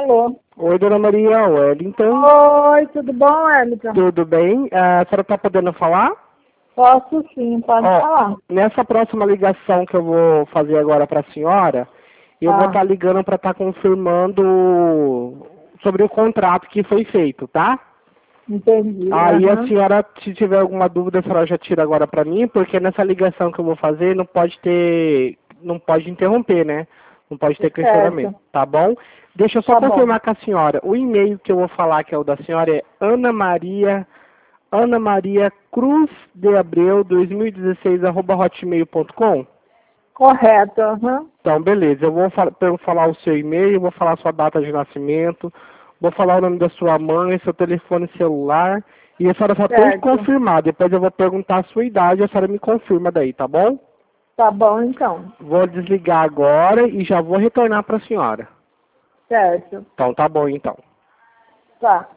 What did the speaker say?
Alô? Oi, dona Maria Wellington. Oi, tudo bom, Wellington? Tudo bem? A senhora está podendo falar? Posso sim, pode falar. Nessa próxima ligação que eu vou fazer agora para a senhora, eu vou estar ligando para estar confirmando sobre o contrato que foi feito, tá? Entendi. Aí a senhora, se tiver alguma dúvida, a senhora já tira agora para mim, porque nessa ligação que eu vou fazer não pode interromper, né? Não pode ter questionamento, tá bom? Deixa eu só confirmar com a senhora. O e-mail que eu vou falar que é o da senhora é Ana Maria Cruz de Abreu 2016 @hotmail.com. Correto, Então, beleza. Eu vou falar o seu e-mail, vou falar a sua data de nascimento, vou falar o nome da sua mãe, seu telefone celular, e a senhora só tem que confirmar. Depois eu vou perguntar a sua idade, a senhora me confirma daí, tá bom? Tá bom, então. Vou desligar agora e já vou retornar para a senhora. Certo. Então, tá bom, então. Tá.